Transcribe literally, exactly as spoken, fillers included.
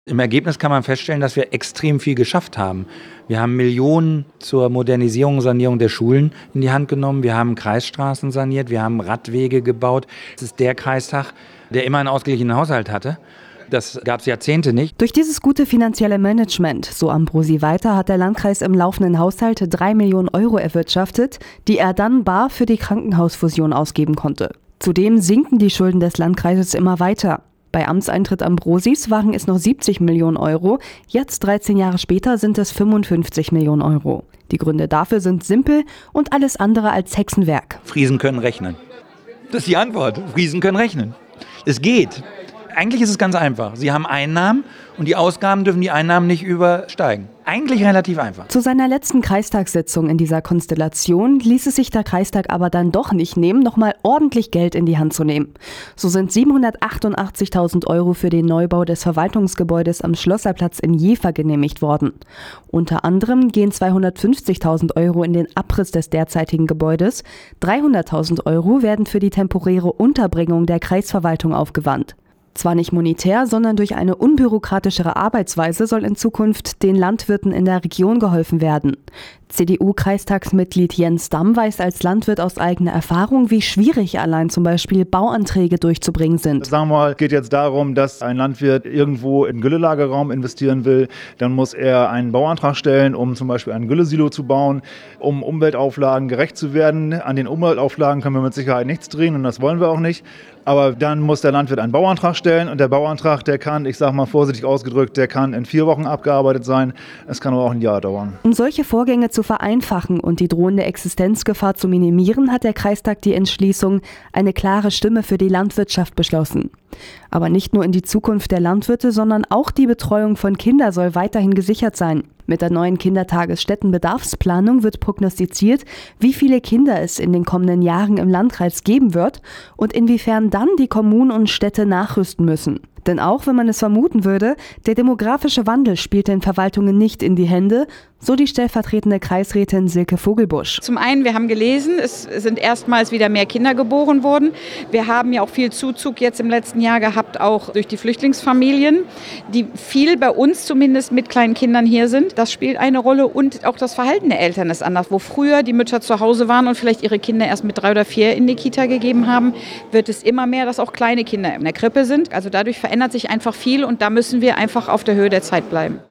Im Ergebnis kann man feststellen, dass wir extrem viel geschafft haben. Wir haben Millionen zur Modernisierung und Sanierung der Schulen in die Hand genommen. Wir haben Kreisstraßen saniert, wir haben Radwege gebaut. Es ist der Kreistag, der immer einen ausgeglichenen Haushalt hatte. Das gab es Jahrzehnte nicht. Durch dieses gute finanzielle Management, so Ambrosi weiter, hat der Landkreis im laufenden Haushalt drei Millionen Euro erwirtschaftet, die er dann bar für die Krankenhausfusion ausgeben konnte. Zudem sinken die Schulden des Landkreises immer weiter. Bei Amtseintritt Ambrosis waren es noch siebzig Millionen Euro, jetzt dreizehn Jahre später sind es fünfundfünfzig Millionen Euro. Die Gründe dafür sind simpel und alles andere als Hexenwerk. Friesen können rechnen. Das ist die Antwort. Friesen können rechnen. Es geht. Eigentlich ist es ganz einfach. Sie haben Einnahmen und die Ausgaben dürfen die Einnahmen nicht übersteigen. Eigentlich relativ einfach. Zu seiner letzten Kreistagssitzung in dieser Konstellation ließ es sich der Kreistag aber dann doch nicht nehmen, nochmal ordentlich Geld in die Hand zu nehmen. So sind siebenhundertachtundachtzigtausend Euro für den Neubau des Verwaltungsgebäudes am Schlosserplatz in Jever genehmigt worden. Unter anderem gehen zweihundertfünfzigtausend Euro in den Abriss des derzeitigen Gebäudes, dreihunderttausend Euro werden für die temporäre Unterbringung der Kreisverwaltung aufgewandt. Zwar nicht monetär, sondern durch eine unbürokratischere Arbeitsweise soll in Zukunft den Landwirten in der Region geholfen werden. C D U-Kreistagsmitglied Jens Damm weiß als Landwirt aus eigener Erfahrung, wie schwierig allein zum Beispiel Bauanträge durchzubringen sind. Sagen wir mal, es geht jetzt darum, dass ein Landwirt irgendwo in Güllelagerraum investieren will. Dann muss er einen Bauantrag stellen, um zum Beispiel ein Güllesilo zu bauen, um Umweltauflagen gerecht zu werden. An den Umweltauflagen können wir mit Sicherheit nichts drehen und das wollen wir auch nicht. Aber dann muss der Landwirt einen Bauantrag stellen und der Bauantrag, der kann, ich sage mal vorsichtig ausgedrückt, der kann in vier Wochen abgearbeitet sein. Es kann aber auch ein Jahr dauern. Um solche Vorgänge zu vereinfachen und die drohende Existenzgefahr zu minimieren, hat der Kreistag die Entschließung eine klare Stimme für die Landwirtschaft beschlossen. Aber nicht nur in die Zukunft der Landwirte, sondern auch die Betreuung von Kindern soll weiterhin gesichert sein. Mit der neuen Kindertagesstättenbedarfsplanung wird prognostiziert, wie viele Kinder es in den kommenden Jahren im Landkreis geben wird und inwiefern dann die Kommunen und Städte nachrüsten müssen. Denn auch wenn man es vermuten würde, der demografische Wandel spielt den Verwaltungen nicht in die Hände, so die stellvertretende Kreisrätin Silke Vogelbusch. Zum einen, wir haben gelesen, es sind erstmals wieder mehr Kinder geboren worden. Wir haben ja auch viel Zuzug jetzt im letzten Jahr gehabt, auch durch die Flüchtlingsfamilien, die viel bei uns zumindest mit kleinen Kindern hier sind. Das spielt eine Rolle und auch das Verhalten der Eltern ist anders. Wo früher die Mütter zu Hause waren und vielleicht ihre Kinder erst mit drei oder vier in die Kita gegeben haben, wird es immer mehr, dass auch kleine Kinder in der Krippe sind. Also dadurch verändert sich einfach viel und da müssen wir einfach auf der Höhe der Zeit bleiben.